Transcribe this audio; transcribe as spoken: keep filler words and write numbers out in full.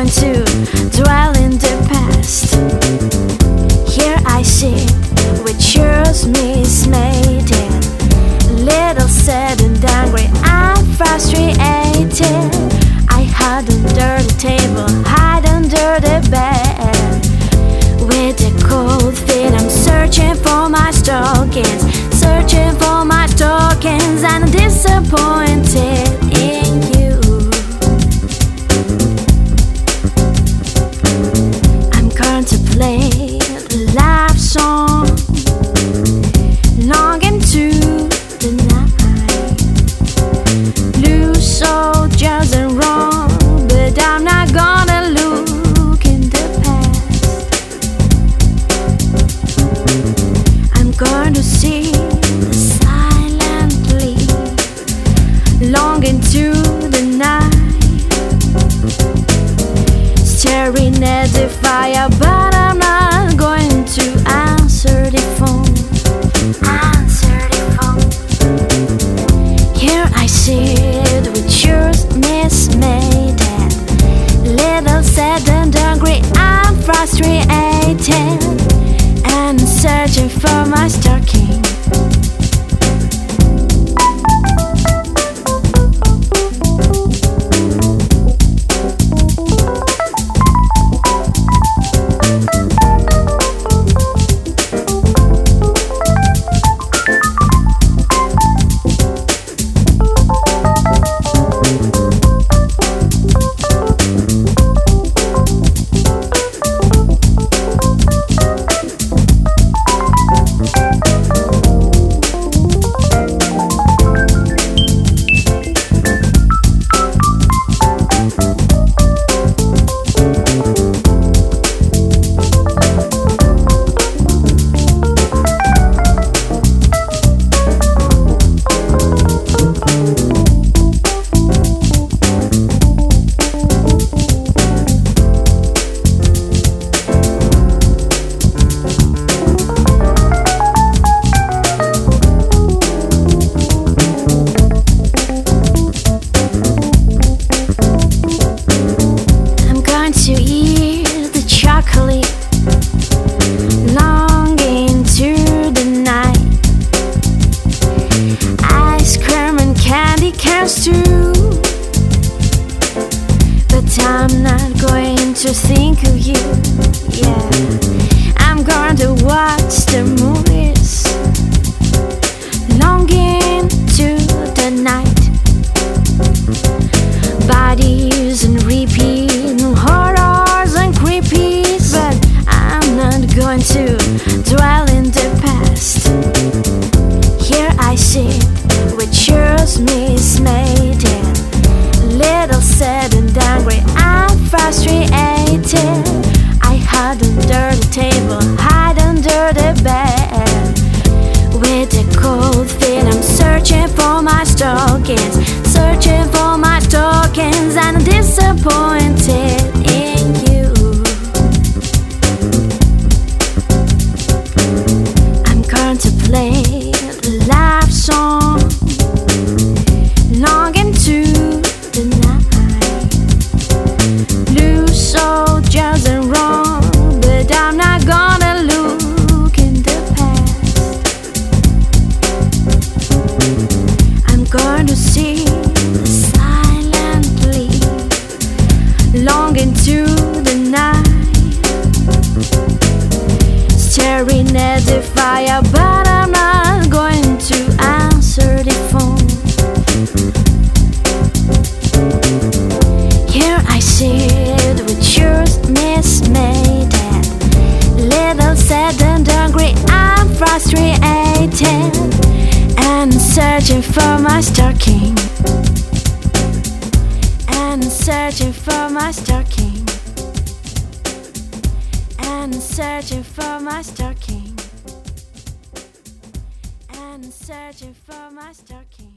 going to dwell in the past. Here I sit with yours mismated, little sad and angry, I'm frustrated. I hide under the table, hide under the bed. With a cold feet I'm searching for my stockings, searching for my stockings, and I'm disappointed in you. I'm going to play a love song, longing to the night. Blue soldiers and wrong, but I'm not gonna look in the past. I'm going to see silently, longing to the night, staring at the fire, but I'm not going to answer the phone. Answer the phone. Here I sit with yours mismade, little sad and hungry, I'm frustrated, and searching for my stocking. Longing to the night, ice cream and candy cans too. But I'm not going to think of you, yeah. I'm going to watch the movies, longing to the night. Bodies and repeat, horrors and creepies, but I'm not going to dwell in the past. Here I sit with yours mismade, little sad and angry, I'm frustrated. I hide under the table, hide under the bed. With a cold feet I'm searching for my stockings, searching for my stockings, and I'm disappointed in you. I'm going to play a love song, longing to the night. Blue soldiers and wrong, but I'm not gonna look in the past. I'm going to see silently, longing to the night, staring at the fire, but I'm not going to answer the phone. Here I sit with yours mismade, little sad and hungry, I'm frustrated, and searching for my stocking, and searching for my stocking, and searching for my stocking, and searching for my stocking.